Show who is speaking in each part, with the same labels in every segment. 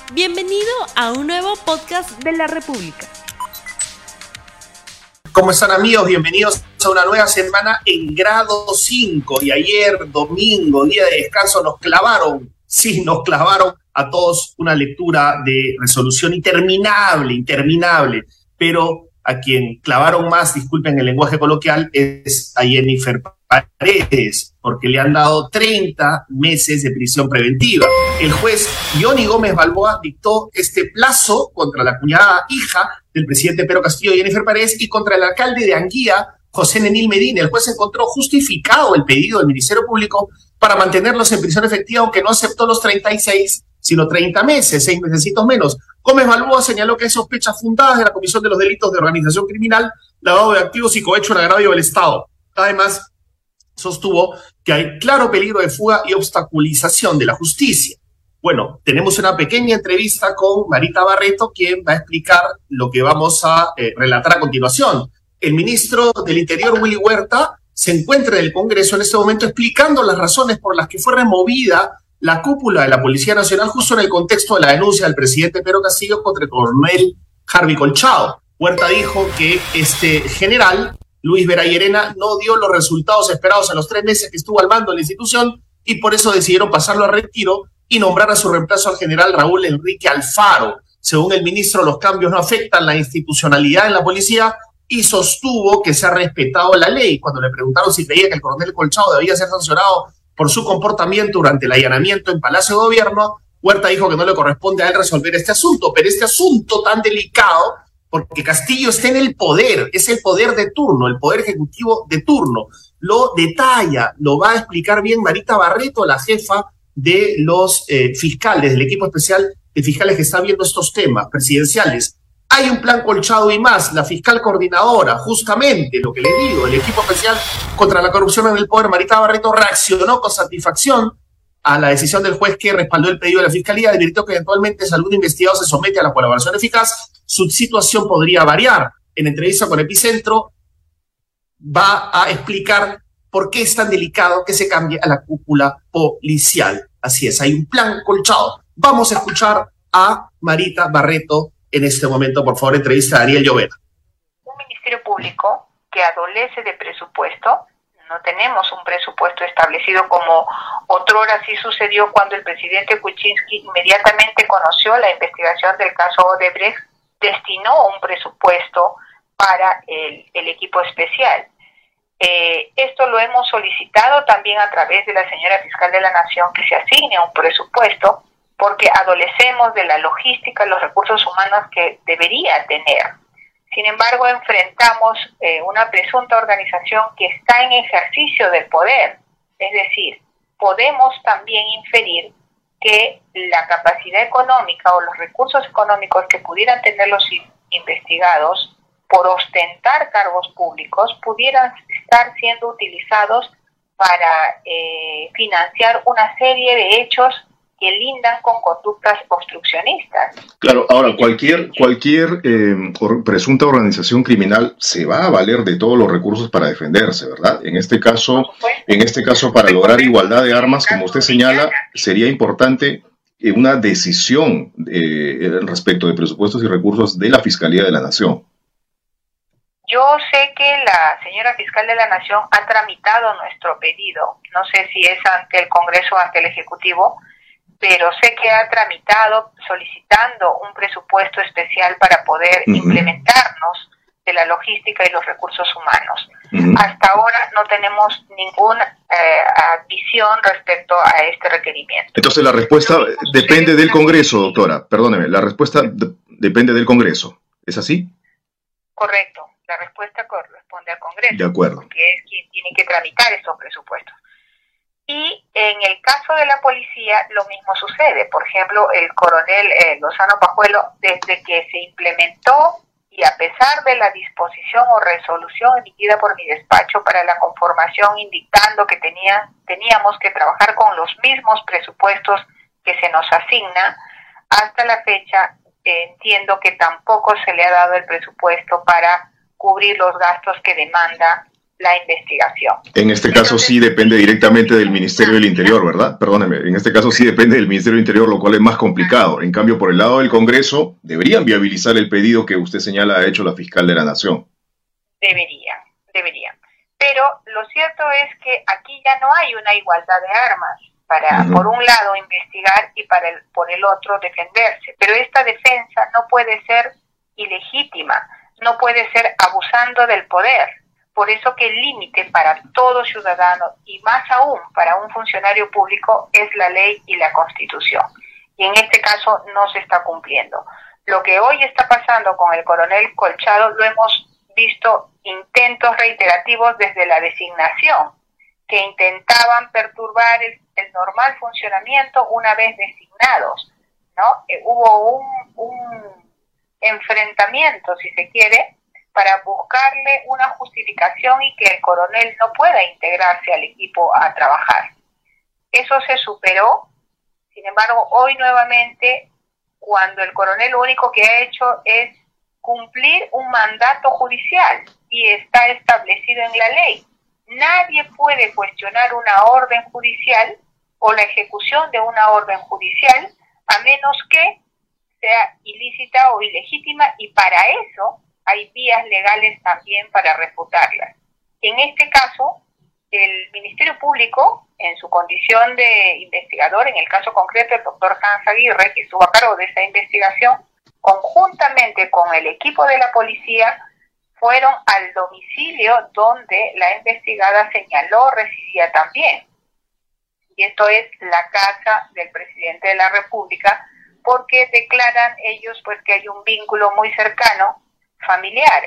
Speaker 1: Bienvenido a un nuevo podcast de la República.
Speaker 2: ¿Cómo están, amigos? Bienvenidos a una nueva semana en grado 5. Y ayer, domingo, día de descanso, nos clavaron a todos una lectura de resolución interminable. Pero a quien clavaron más, disculpen el lenguaje coloquial, es a Jennifer Paredes, porque le han dado 30 meses de prisión preventiva. El juez Johnny Gómez Balboa dictó este plazo contra la cuñada hija del presidente Pedro Castillo, Jennifer Paredes, y contra el alcalde de Anguía, José Nenil Medina. El juez encontró justificado el pedido del Ministerio Público para mantenerlos en prisión efectiva, aunque no aceptó los 36, sino 30 meses, 6 mesecitos menos. Gómez Balboa señaló que hay sospechas fundadas de la comisión de los delitos de organización criminal, lavado de activos y cohecho en agravio del Estado. Además, sostuvo que hay claro peligro de fuga y obstaculización de la justicia. Bueno, tenemos una pequeña entrevista con Marita Barreto, quien va a explicar lo que vamos a relatar a continuación. El ministro del Interior, Willy Huerta, se encuentra en el Congreso en este momento explicando las razones por las que fue removida la cúpula de la Policía Nacional justo en el contexto de la denuncia del presidente Pedro Castillo contra el coronel Harvey Colchado. Huerta dijo que este general, Luis Vera Llerena, no dio los resultados esperados en los 3 meses que estuvo al mando de la institución y por eso decidieron pasarlo a retiro y nombrar a su reemplazo al general Raúl Enrique Alfaro. Según el ministro, los cambios no afectan la institucionalidad en la policía y sostuvo que se ha respetado la ley. Cuando le preguntaron si creía que el coronel Colchado debía ser sancionado por su comportamiento durante el allanamiento en Palacio de Gobierno, Huerta dijo que no le corresponde a él resolver este asunto, pero este asunto tan delicado, porque Castillo está en el poder, es el poder de turno, el poder ejecutivo de turno. Lo detalla, lo va a explicar bien Marita Barreto, la jefa de los fiscales, del equipo especial de fiscales que está viendo estos temas presidenciales. Hay un plan Colchado y más, la fiscal coordinadora, justamente lo que les digo, el equipo especial contra la corrupción en el poder, Marita Barreto, reaccionó con satisfacción a la decisión del juez que respaldó el pedido de la fiscalía, advirtió que eventualmente si algún investigado se somete a la colaboración eficaz, su situación podría variar. En entrevista con Epicentro va a explicar por qué es tan delicado que se cambie a la cúpula policial. Así es, hay un plan Colchado. Vamos a escuchar a Marita Barreto en este momento. Por favor, entrevista a Daniel Llovera.
Speaker 3: Un ministerio público que adolece de presupuesto. No tenemos un presupuesto establecido como otrora sí sucedió cuando el presidente Kuczynski inmediatamente conoció la investigación del caso Odebrecht, destinó un presupuesto para el equipo especial. Esto lo hemos solicitado también a través de la señora fiscal de la Nación, que se asigne un presupuesto, porque adolecemos de la logística, los recursos humanos que debería tener. Sin embargo, enfrentamos una presunta organización que está en ejercicio del poder. Es decir, podemos también inferir que la capacidad económica o los recursos económicos que pudieran tener los investigados por ostentar cargos públicos pudieran estar siendo utilizados para financiar una serie de hechos que lindan con conductas obstruccionistas.
Speaker 4: Claro, ahora cualquier presunta organización criminal se va a valer de todos los recursos para defenderse, ¿verdad? En este caso, para lograr igualdad de armas, como usted señala, sería importante una decisión respecto de presupuestos y recursos de la Fiscalía de la Nación.
Speaker 3: Yo sé que la señora fiscal de la Nación ha tramitado nuestro pedido. No sé si es ante el Congreso o ante el Ejecutivo, pero sé que ha tramitado solicitando un presupuesto especial para poder implementarnos de la logística y los recursos humanos. Hasta ahora no tenemos ninguna visión respecto a este requerimiento.
Speaker 4: Entonces la respuesta depende del Congreso, doctora. Perdóneme, la respuesta depende del Congreso. ¿Es así?
Speaker 3: Correcto. La respuesta corresponde al Congreso.
Speaker 4: De acuerdo.
Speaker 3: Porque es quien tiene que tramitar estos presupuestos. Y en el caso de la policía lo mismo sucede. Por ejemplo, el coronel Lozano Pajuelo, desde que se implementó y a pesar de la disposición o resolución emitida por mi despacho para la conformación indicando que teníamos que trabajar con los mismos presupuestos que se nos asigna, hasta la fecha entiendo que tampoco se le ha dado el presupuesto para cubrir los gastos que demanda la investigación.
Speaker 4: En este caso sí depende directamente del Ministerio del Interior, ¿verdad? Perdóneme, en este caso sí depende del Ministerio del Interior, lo cual es más complicado. En cambio, por el lado del Congreso, deberían viabilizar el pedido que usted señala ha hecho la fiscal de la Nación.
Speaker 3: Deberían. Pero lo cierto es que aquí ya no hay una igualdad de armas para, por un lado, investigar y por el otro, defenderse. Pero esta defensa no puede ser ilegítima, no puede ser abusando del poder. Por eso que el límite para todo ciudadano y más aún para un funcionario público es la ley y la Constitución. Y en este caso no se está cumpliendo. Lo que hoy está pasando con el coronel Colchado lo hemos visto intentos reiterativos desde la designación, que intentaban perturbar el normal funcionamiento una vez designados, ¿no? Hubo un enfrentamiento, si se quiere, para buscarle una justificación y que el coronel no pueda integrarse al equipo a trabajar. Eso se superó. Sin embargo, hoy nuevamente, cuando el coronel lo único que ha hecho es cumplir un mandato judicial y está establecido en la ley. Nadie puede cuestionar una orden judicial o la ejecución de una orden judicial a menos que sea ilícita o ilegítima, y para eso hay vías legales también para refutarlas. En este caso, el Ministerio Público, en su condición de investigador, en el caso concreto el doctor Hans Aguirre, que estuvo a cargo de esta investigación, conjuntamente con el equipo de la policía, fueron al domicilio donde la investigada señaló residía también. Y esto es la casa del presidente de la República, porque declaran ellos pues que hay un vínculo muy cercano, familiar.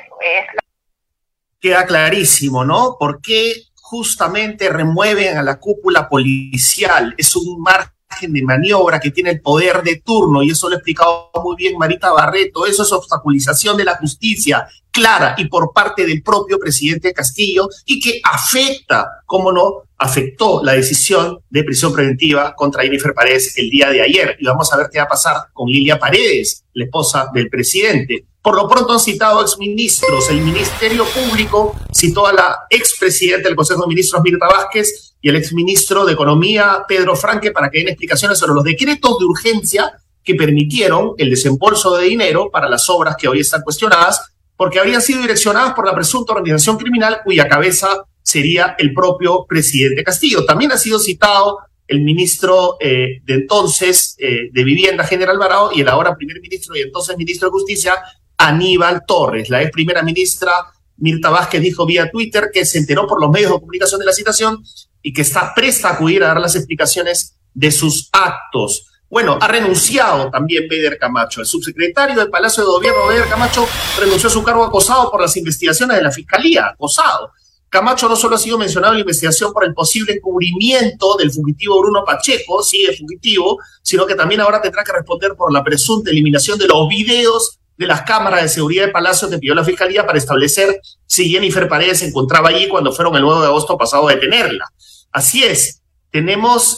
Speaker 2: Queda clarísimo, ¿no? ¿Por qué justamente remueven a la cúpula policial? Es un margen de maniobra que tiene el poder de turno, y eso lo ha explicado muy bien Marita Barreto. Eso es obstaculización de la justicia clara y por parte del propio presidente Castillo, y que afecta, cómo no, afectó la decisión de prisión preventiva contra Jennifer Paredes el día de ayer. Y vamos a ver qué va a pasar con Lilia Paredes, la esposa del presidente. Por lo pronto han citado exministros. El Ministerio Público citó a la expresidenta del Consejo de Ministros, Mirta Vázquez, y al exministro de Economía, Pedro Franque, para que den explicaciones sobre los decretos de urgencia que permitieron el desembolso de dinero para las obras que hoy están cuestionadas, porque habrían sido direccionadas por la presunta organización criminal cuya cabeza sería el propio presidente Castillo. También ha sido citado el ministro de entonces de Vivienda, General Alvarado, y el ahora primer ministro y entonces ministro de Justicia, Aníbal Torres. La ex primera ministra Mirta Vázquez dijo vía Twitter que se enteró por los medios de comunicación de la citación y que está presta a acudir a dar las explicaciones de sus actos. Bueno, ha renunciado también Beder Camacho. El subsecretario del Palacio de Gobierno, Beder Camacho, renunció a su cargo acosado por las investigaciones de la Fiscalía. Acosado. Camacho no solo ha sido mencionado en la investigación por el posible encubrimiento del fugitivo Bruno Pacheco, sigue fugitivo, sino que también ahora tendrá que responder por la presunta eliminación de los videos de las cámaras de seguridad de Palacio que pidió la Fiscalía para establecer si Jennifer Paredes se encontraba allí cuando fueron el 9 de agosto pasado a detenerla. Así es, tenemos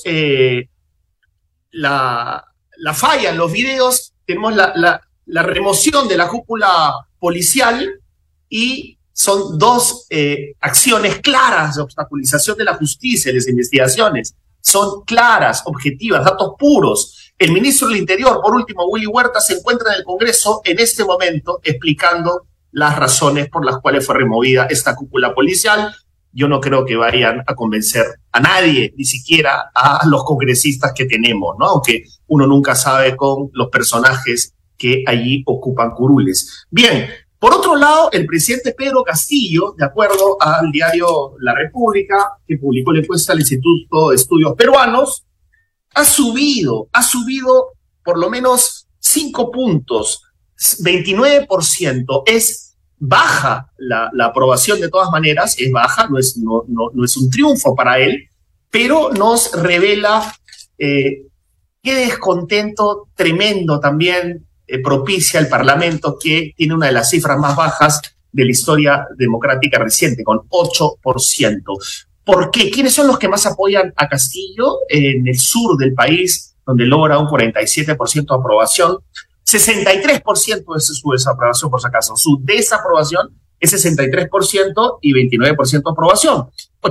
Speaker 2: la falla en los videos, tenemos la remoción de la cúpula policial, y son dos acciones claras de obstaculización de la justicia y las investigaciones. Son claras, objetivas, datos puros. El ministro del Interior, por último, Willy Huerta, se encuentra en el Congreso en este momento explicando las razones por las cuales fue removida esta cúpula policial. Yo no creo que vayan a convencer a nadie, ni siquiera a los congresistas que tenemos, ¿no? Aunque uno nunca sabe con los personajes que allí ocupan curules. Bien, por otro lado, el presidente Pedro Castillo, de acuerdo al diario La República, que publicó la encuesta del Instituto de Estudios Peruanos, ha subido por lo menos 5 puntos, 29%. Es baja la aprobación, de todas maneras, es baja, no es un triunfo para él, pero nos revela qué descontento tremendo también propicia el Parlamento, que tiene una de las cifras más bajas de la historia democrática reciente, con 8%. ¿Por qué? ¿Quiénes son los que más apoyan a Castillo? En el sur del país, donde logra un 47% de aprobación, 63% es su desaprobación, por si acaso. Su desaprobación es 63% y 29% aprobación.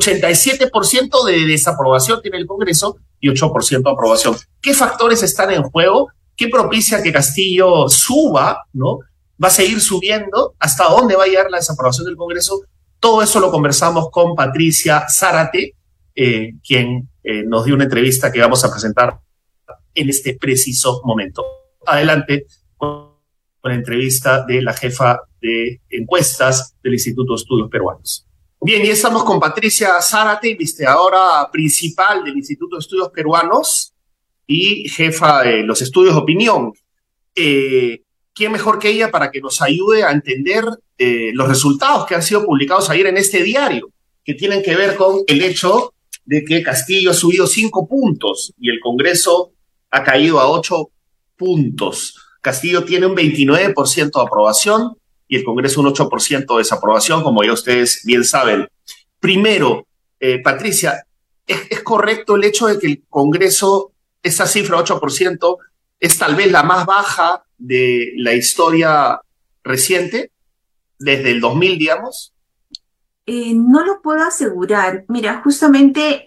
Speaker 2: 87% de desaprobación tiene el Congreso y 8% aprobación. ¿Qué factores están en juego? ¿Qué propicia que Castillo suba, ¿no? ¿Va a seguir subiendo? ¿Hasta dónde va a llegar la desaprobación del Congreso? Todo eso lo conversamos con Patricia Zárate, quien nos dio una entrevista que vamos a presentar en este preciso momento. Adelante con la entrevista de la jefa de encuestas del Instituto de Estudios Peruanos. Bien, y estamos con Patricia Zárate, investigadora principal del Instituto de Estudios Peruanos y jefa de los estudios de opinión. ¿Quién mejor que ella para que nos ayude a entender los resultados que han sido publicados ayer en este diario, que tienen que ver con el hecho de que Castillo ha subido 5 puntos y el Congreso ha caído a 8 puntos. Castillo tiene un 29% de aprobación y el Congreso un 8% de desaprobación, como ya ustedes bien saben. Primero, Patricia, ¿es correcto el hecho de que el Congreso, esa cifra 8%, es tal vez la más baja de la historia reciente, desde el 2000, digamos?
Speaker 5: No lo puedo asegurar. Mira, justamente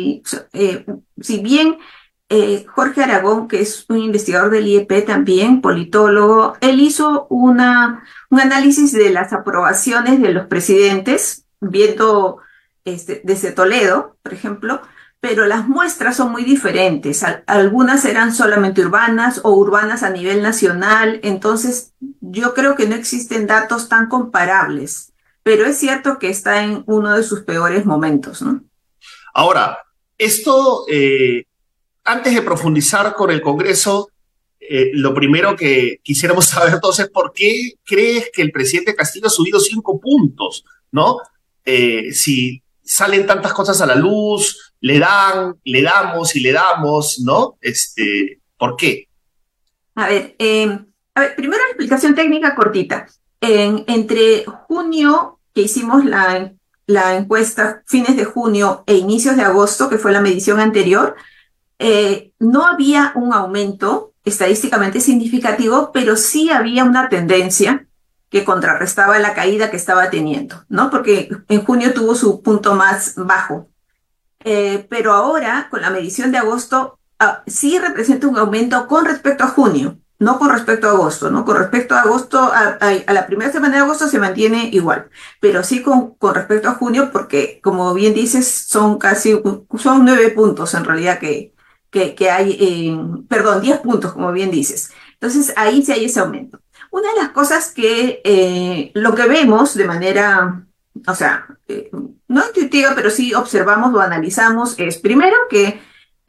Speaker 5: si bien Jorge Aragón, que es un investigador del IEP también, politólogo, él hizo un análisis de las aprobaciones de los presidentes, viendo desde Toledo, por ejemplo, pero las muestras son muy diferentes. Algunas eran solamente urbanas o urbanas a nivel nacional, entonces yo creo que no existen datos tan comparables, pero es cierto que está en uno de sus peores momentos, ¿no?
Speaker 2: Ahora, esto, antes de profundizar con el Congreso, lo primero que quisiéramos saber todos es por qué crees que el presidente Castillo ha subido 5 puntos, ¿no? Si salen tantas cosas a la luz, le damos, ¿no? ¿Por qué?
Speaker 5: A ver, primero la explicación técnica cortita. Entre junio, que hicimos la encuesta, fines de junio e inicios de agosto, que fue la medición anterior, no había un aumento estadísticamente significativo, pero sí había una tendencia que contrarrestaba la caída que estaba teniendo, ¿no? Porque en junio tuvo su punto más bajo. Pero ahora, con la medición de agosto, sí representa un aumento con respecto a junio, no con respecto a agosto, ¿no? Con respecto a agosto, a la primera semana de agosto se mantiene igual, pero sí con respecto a junio, porque, como bien dices, son 9 puntos en realidad que hay, perdón, 10 puntos, como bien dices. Entonces, ahí sí hay ese aumento. Una de las cosas que lo que vemos de manera, o sea, no intuitiva, pero sí observamos o analizamos, es primero que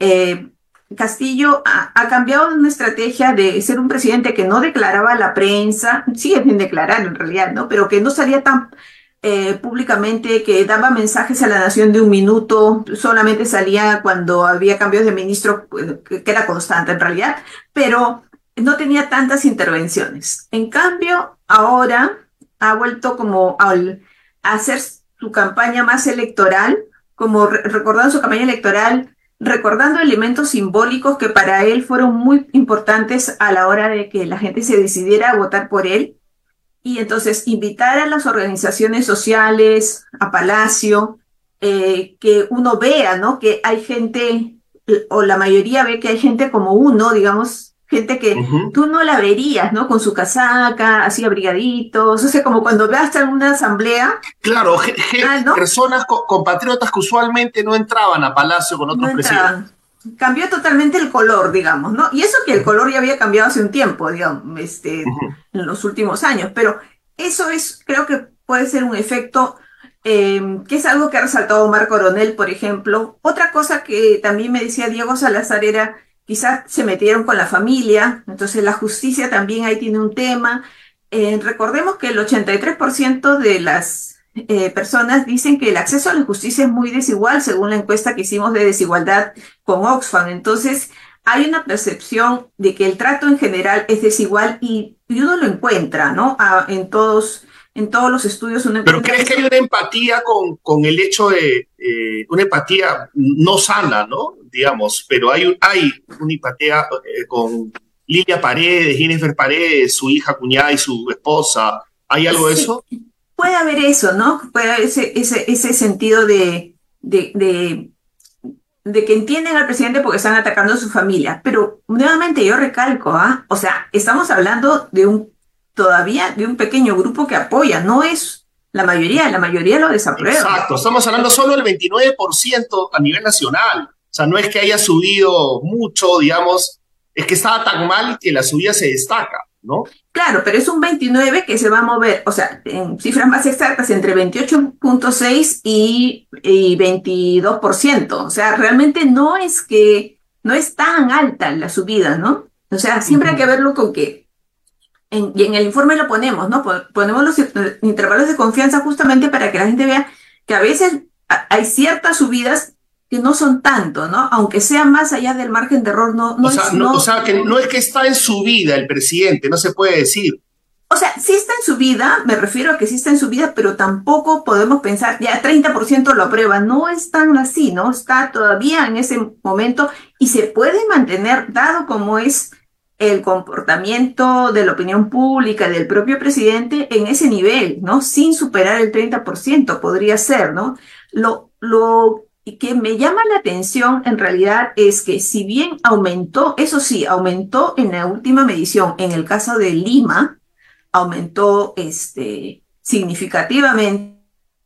Speaker 5: Castillo ha cambiado de una estrategia de ser un presidente que no declaraba a la prensa, sigue sin declarar en realidad, ¿no? Pero que no salía tan públicamente, que daba mensajes a la nación de un minuto, solamente salía cuando había cambios de ministro, que era constante en realidad, pero no tenía tantas intervenciones. En cambio, ahora ha vuelto como a hacer su campaña más electoral, como recordando su campaña electoral, recordando elementos simbólicos que para él fueron muy importantes a la hora de que la gente se decidiera a votar por él. Y entonces invitar a las organizaciones sociales, a Palacio, que uno vea, ¿no? Que hay gente, o la mayoría ve que hay gente como uno, digamos, gente que tú no la verías, ¿no? Con su casaca, así abrigaditos, o sea, como cuando veas en una asamblea.
Speaker 2: Claro,
Speaker 5: ¿no?
Speaker 2: Personas compatriotas que usualmente no entraban a Palacio con otros presidentes.
Speaker 5: Cambió totalmente el color, digamos, ¿no? Y eso que el color ya había cambiado hace un tiempo, digamos, en los últimos años, pero eso creo que puede ser un efecto que es algo que ha resaltado Omar Coronel, por ejemplo. Otra cosa que también me decía Diego Salazar era, quizás se metieron con la familia, entonces la justicia también ahí tiene un tema. Recordemos que el 83% de las personas dicen que el acceso a la justicia es muy desigual, según la encuesta que hicimos de desigualdad con Oxfam. Entonces, hay una percepción de que el trato en general es desigual y uno lo encuentra, ¿no? En todos los estudios uno encuentra.
Speaker 2: ¿Pero crees que hay una empatía con el hecho de, una empatía no sana, ¿no? Digamos, pero hay una empatía con Lilia Paredes, Jennifer Paredes, su hija, cuñada y su esposa. ¿Hay algo de eso?
Speaker 5: puede haber eso, ¿no? Puede haber ese sentido de que entienden al presidente porque están atacando a su familia. Pero nuevamente yo recalco, o sea, estamos hablando todavía de un pequeño grupo que apoya, no es la mayoría lo desaprueba.
Speaker 2: Exacto, estamos hablando solo del 29% a nivel nacional. O sea, no es que haya subido mucho, digamos, es que estaba tan mal que la subida se destaca, ¿no?
Speaker 5: Claro, pero es un 29 que se va a mover, o sea, en cifras más exactas, entre 28.6 y 22%. O sea, realmente no es tan alta la subida, ¿no? O sea, siempre hay que verlo con que, y en el informe lo ponemos, ¿no? Ponemos los intervalos de confianza justamente para que la gente vea que a veces hay ciertas subidas que no son tanto, ¿no? Aunque sea más allá del margen de error,
Speaker 2: o sea, que no es que está en subida el presidente, no se puede decir.
Speaker 5: O sea, sí está en subida, me refiero a que sí está en subida, pero tampoco podemos pensar, ya 30% lo aprueba, no es tan así, ¿no? Está todavía en ese momento y se puede mantener, dado como es el comportamiento de la opinión pública, del propio presidente, en ese nivel, ¿no? Sin superar el 30%, podría ser, ¿no? Lo que me llama la atención en realidad es que si bien aumentó, eso sí, aumentó en la última medición, en el caso de Lima, aumentó significativamente,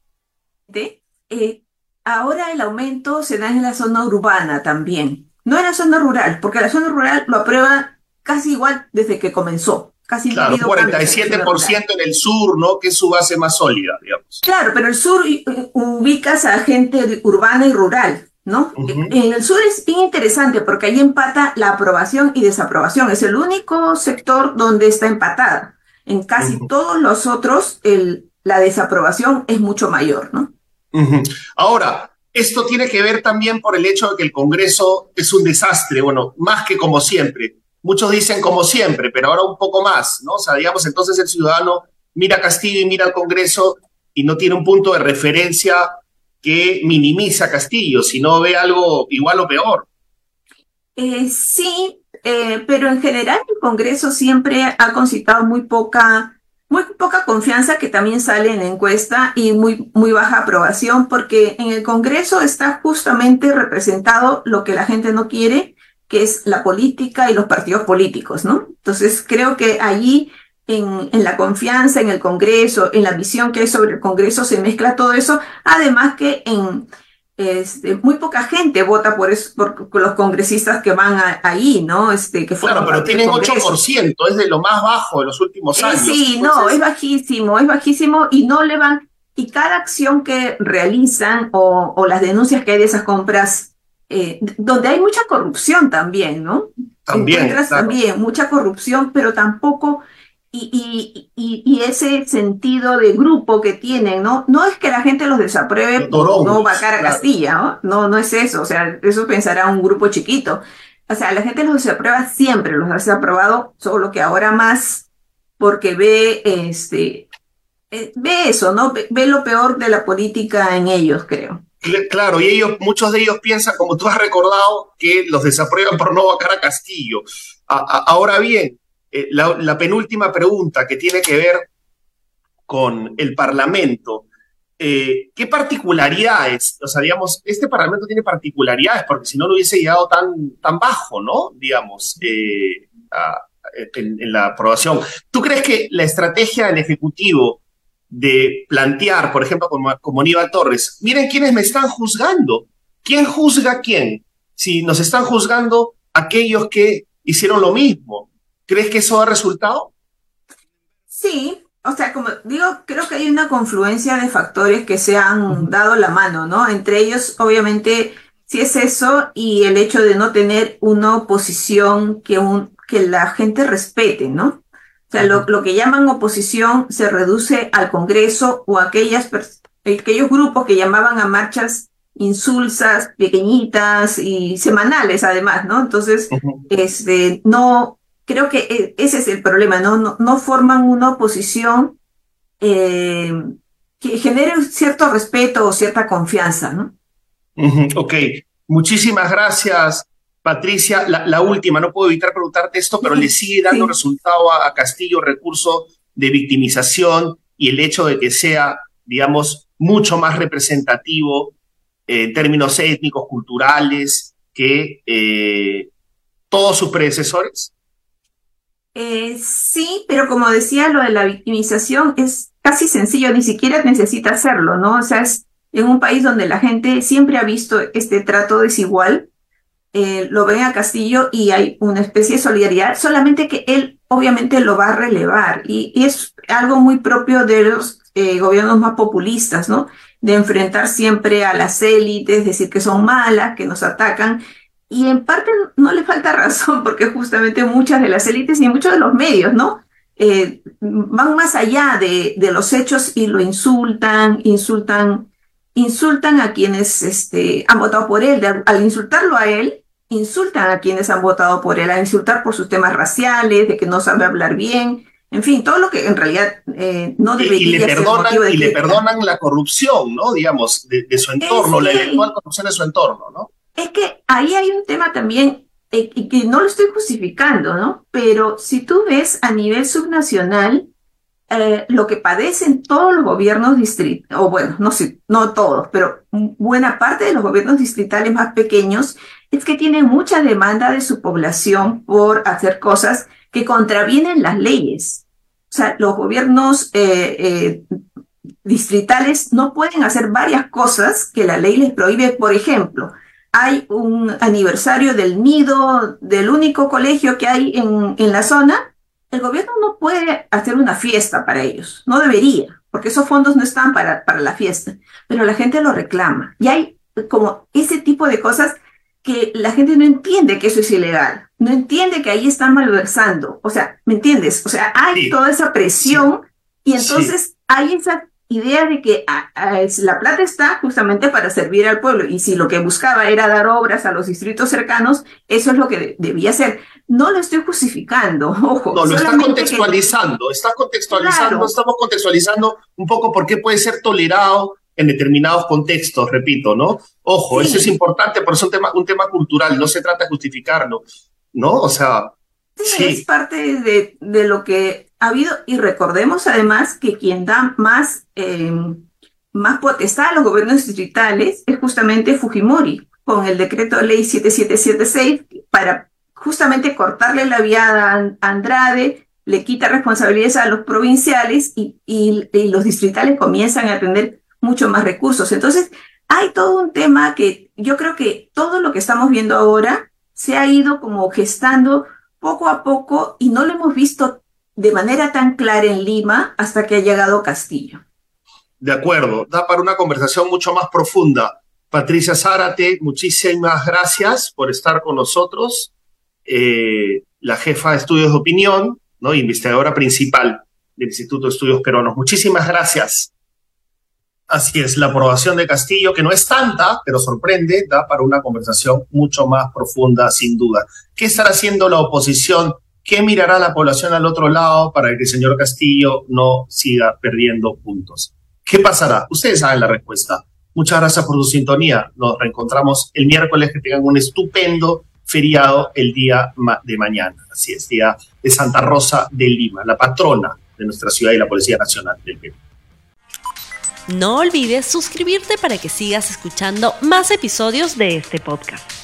Speaker 5: ahora el aumento se da en la zona urbana también, no en la zona rural, porque la zona rural lo aprueba casi igual desde que comenzó. Casi
Speaker 2: claro, 47% en el sur, ¿no? Que es su base más sólida, digamos.
Speaker 5: Claro, pero el sur ubicas a gente urbana y rural, ¿no? En el sur es bien interesante porque ahí empata la aprobación y desaprobación. Es el único sector donde está empatada. En casi todos los otros, la desaprobación es mucho mayor, ¿no?
Speaker 2: Ahora, esto tiene que ver también por el hecho de que el Congreso es un desastre, bueno, más que como siempre. Muchos dicen como siempre, pero ahora un poco más, ¿no? O sea, digamos, entonces el ciudadano mira a Castillo y mira al Congreso y no tiene un punto de referencia que minimiza a Castillo, sino ve algo igual o peor.
Speaker 5: Sí, pero en general el Congreso siempre ha concitado muy poca confianza, que también sale en la encuesta, y muy baja aprobación, porque en el Congreso está justamente representado lo que la gente no quiere, que es la política y los partidos políticos, ¿no? Entonces creo que allí en la confianza en el Congreso, en la visión que hay sobre el Congreso, se mezcla todo eso, además que muy poca gente vota por los congresistas que van ahí, ¿no? Que
Speaker 2: claro, pero tienen 8%, es de lo más bajo de los últimos años.
Speaker 5: Sí, entonces, no, es bajísimo y no le van, y cada acción que realizan o las denuncias que hay de esas compras, donde hay mucha corrupción también, ¿no? Encuentras también mucha corrupción, pero tampoco, y ese sentido de grupo que tienen, ¿no? No es que la gente los desapruebe por no vacar a Castilla, ¿no? No es eso, o sea, eso pensará un grupo chiquito. O sea, la gente los desaprueba siempre, los ha desaprobado, solo que ahora más porque ve eso, ¿no? Ve lo peor de la política en ellos, creo.
Speaker 2: Claro, y muchos de ellos piensan, como tú has recordado, que los desaprueban por no vacar a Castillo. Ahora bien, la penúltima pregunta que tiene que ver con el Parlamento. ¿Qué particularidades? O sea, digamos, este Parlamento tiene particularidades, porque si no lo hubiese llegado tan bajo, ¿no? Digamos, en la aprobación. ¿Tú crees que la estrategia del Ejecutivo de plantear, por ejemplo, como Aníbal Torres, miren quiénes me están juzgando? ¿Quién juzga a quién? Si nos están juzgando aquellos que hicieron lo mismo, ¿crees que eso ha resultado?
Speaker 5: Sí, o sea, como digo, creo que hay una confluencia de factores que se han dado la mano, ¿no? Entre ellos, obviamente, sí es eso, y el hecho de no tener una oposición que la gente respete, ¿no? O sea, lo que llaman oposición se reduce al Congreso o a aquellos grupos que llamaban a marchas insulsas, pequeñitas y semanales, además, ¿no? Entonces, no, creo que ese es el problema, ¿no? No forman una oposición que genere cierto respeto o cierta confianza, ¿no?
Speaker 2: Ok, muchísimas gracias, Patricia. La última, no puedo evitar preguntarte esto, pero le sigue dando resultado a Castillo recurso de victimización y el hecho de que sea, digamos, mucho más representativo en términos étnicos, culturales, que todos sus predecesores?
Speaker 5: Sí, pero como decía, lo de la victimización es casi sencillo, ni siquiera necesita hacerlo, ¿no? O sea, es en un país donde la gente siempre ha visto este trato desigual, lo ven a Castillo y hay una especie de solidaridad, solamente que él obviamente lo va a relevar y es algo muy propio de los gobiernos más populistas, ¿no? De enfrentar siempre a las élites, decir que son malas, que nos atacan. Y en parte no le falta razón, porque justamente muchas de las élites y muchos de los medios, ¿no? Van más allá de los hechos y lo insultan a quienes han votado por él. Al insultarlo a él, insultan a quienes han votado por él, a insultar por sus temas raciales, de que no sabe hablar bien, en fin, todo lo que en realidad no debería ser motivo de
Speaker 2: y le perdonan la corrupción, ¿no? Digamos, de su entorno, la eventual corrupción de su entorno, ¿no?
Speaker 5: Es que ahí hay un tema también, y que no lo estoy justificando, ¿no? Pero si tú ves a nivel subnacional, lo que padecen todos los gobiernos distritales, o bueno, no todos, pero buena parte de los gobiernos distritales más pequeños, es que tienen mucha demanda de su población por hacer cosas que contravienen las leyes. O sea, los gobiernos distritales no pueden hacer varias cosas que la ley les prohíbe. Por ejemplo, hay un aniversario del nido, del único colegio que hay en la zona. El gobierno no puede hacer una fiesta para ellos, no debería, porque esos fondos no están para la fiesta, pero la gente lo reclama. Y hay como ese tipo de cosas que la gente no entiende que eso es ilegal, no entiende que ahí están malversando. O sea, ¿me entiendes? O sea, hay toda esa presión y entonces hay esa idea de que la plata está justamente para servir al pueblo, y si lo que buscaba era dar obras a los distritos cercanos, eso es lo que debía hacer. No lo estoy justificando, ojo.
Speaker 2: No, lo está contextualizando, claro. Estamos contextualizando un poco por qué puede ser tolerado en determinados contextos, repito, ¿no? Ojo, eso es importante, por eso es un tema cultural, no se trata de justificarlo, ¿no? O sea...
Speaker 5: Sí, es parte de lo que ha habido, y recordemos además que quien da más potestad a los gobiernos distritales es justamente Fujimori, con el decreto de ley 7776, para justamente cortarle la viada a Andrade, le quita responsabilidades a los provinciales y los distritales comienzan a tener mucho más recursos. Entonces, hay todo un tema que yo creo que todo lo que estamos viendo ahora se ha ido como gestando poco a poco y no lo hemos visto de manera tan clara en Lima hasta que ha llegado Castillo.
Speaker 2: De acuerdo, da para una conversación mucho más profunda. Patricia Zárate, muchísimas gracias por estar con nosotros, la jefa de estudios de opinión, ¿no? Investigadora principal del Instituto de Estudios Peruanos. Muchísimas gracias. Así es, la aprobación de Castillo, que no es tanta, pero sorprende, da para una conversación mucho más profunda, sin duda. ¿Qué estará haciendo la oposición? ¿Qué mirará la población al otro lado para que el señor Castillo no siga perdiendo puntos? ¿Qué pasará? Ustedes saben la respuesta. Muchas gracias por su sintonía. Nos reencontramos el miércoles. Que tengan un estupendo feriado el día de mañana. Así es, día de Santa Rosa de Lima, la patrona de nuestra ciudad y la Policía Nacional del Perú.
Speaker 1: No olvides suscribirte para que sigas escuchando más episodios de este podcast.